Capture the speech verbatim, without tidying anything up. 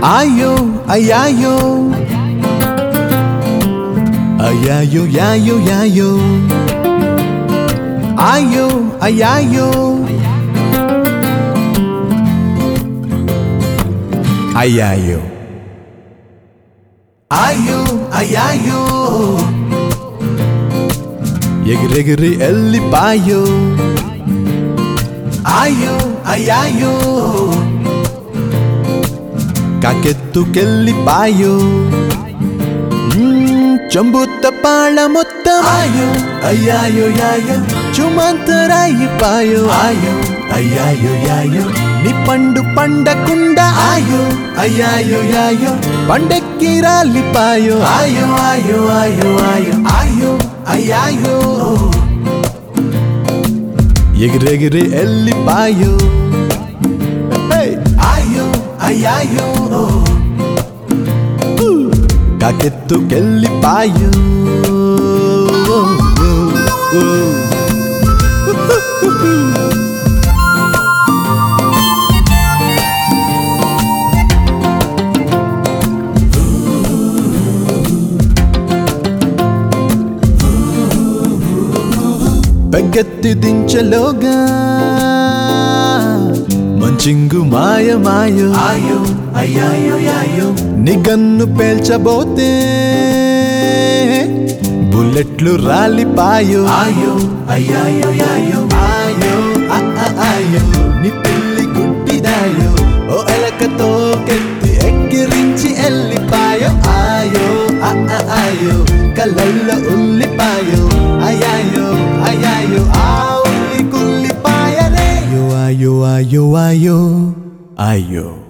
Ayo, ayayo, ayayo, yayo, yayo, ayo, ayayo, ayayo, ayo, ayayo, ఎగిరెగిరి ఎల్లిపాయో ayo, ayayo, కాకెత్తుకెళ్ళిపాయో చెంబుత పాళ మొత్తం ఆయో అయ్యాయో యాయో చుమంతరాయిపాయో ఆయో అయ్యాయో యాయో నీ పండు పండకుండా ఆయో అయ్యాయో యాయో పండెక్కి రాలిపాయో ఆయో ఆయో ఆయో ఆయో ఆయో అయ్యాయో ఎగిరెగిరి ఎల్లిపాయో ఆయో అయ్యాయో కాకెత్తుకెళ్ళిపాయో పెగ్గెత్తి దించలోగా మంచింగు మాయ మాయో ఆయో అయ్యాయో యాయో నిగన్ను పేల్చబోతే బుల్లెట్లు రాలిపాయో ఆయో అయ్యాయో యాయో ఆయో ఆయో నీ పిల్లి గుడ్డిదాయో ఓ ఎలకతో కెత్తి ఎక్కిరించి ఎల్లిపాయో ఆయో ఆయో కళ్ళల్లో ఉల్లిపాయో అయ్యాయో అయ్యాయో ఆ ఉల్లి కుల్లిపాయరే అయ్యో అయ్యో అయ్యో అయ్యో